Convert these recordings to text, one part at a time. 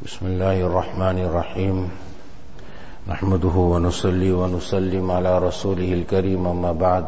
بسم الله الرحمن الرحيم نحمده ونصلي ونسلم على رسوله الكريم أما بعد.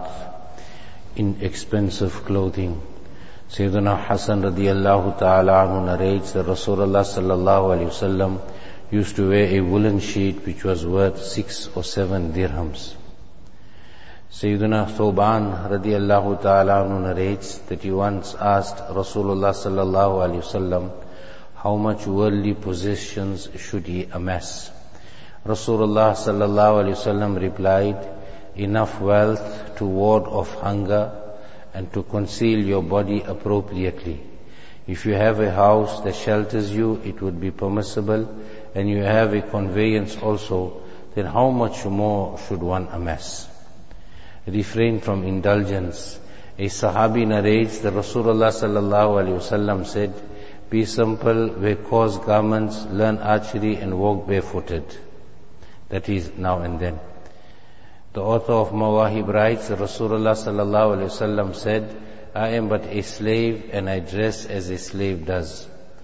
Inexpensive clothing. Sayyidina Hassan radiyallahu ta'ala anhu narrates that Rasulullah sallallahu alayhi wasallam used to wear a woolen sheet which was worth 6 or 7 dirhams. Sayyidina Thoban radiyallahu ta'ala anhu narrates that he once asked Rasulullah sallallahu alayhi wasallam how much worldly possessions should he amass. Rasulullah sallallahu alayhi wasallam replied, enough wealth to ward off hunger and to conceal your body appropriately. If you have a house that shelters you, it would be permissible, and you have a conveyance also, then how much more should one amass? Refrain from indulgence. A Sahabi narrates that Rasulullah sallallahu alayhi wasallam said, be simple, wear coarse garments, learn archery and walk barefooted. That is now and then. The author of Mawahib writes that Rasulullah sallallahu alayhi wasallam said, I am but a slave and I dress as a slave does.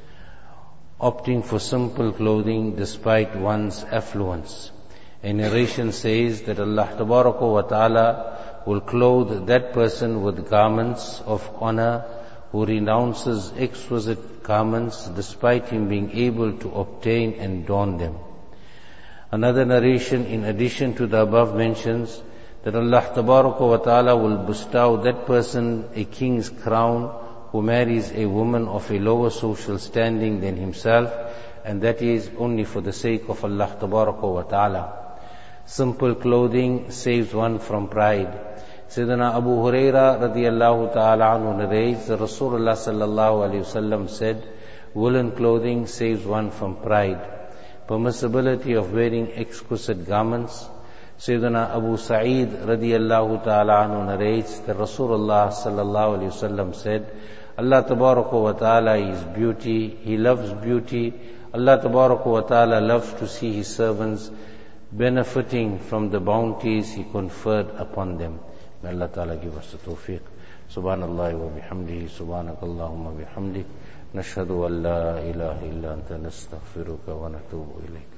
Opting for simple clothing despite one's affluence. A narration says that Allah Tabaraka wa Ta'ala will clothe that person with garments of honor who renounces exquisite garments despite him being able to obtain and don them. Another narration in addition to the above mentions that Allah Tabaraka wa Ta'ala will bestow that person a king's crown who marries a woman of a lower social standing than himself, and that is only for the sake of Allah Tabaraka wa Ta'ala. Simple clothing saves one from pride. Sayyidina Abu Huraira radiyallahu ta'ala anhu narrates that Rasulullah sallallahu alayhi wasallam said, woolen clothing saves one from pride. Permissibility of wearing exquisite garments. Sayyidina Abu Sa'id radiyallahu ta'ala anhu narrates that Rasulullah sallallahu alayhi wasallam said, Allah tabaraka wa ta'ala is beauty, He loves beauty. Allah tabaraka wa ta'ala loves to see His servants benefiting from the bounties He conferred upon them. May Allah ta'ala give us the tawfiq. Subhanallah wa bihamdihi, subhanakallahumma bihamdik. نشهد أن لا إله إلا أنت نستغفرك ونتوب إليك.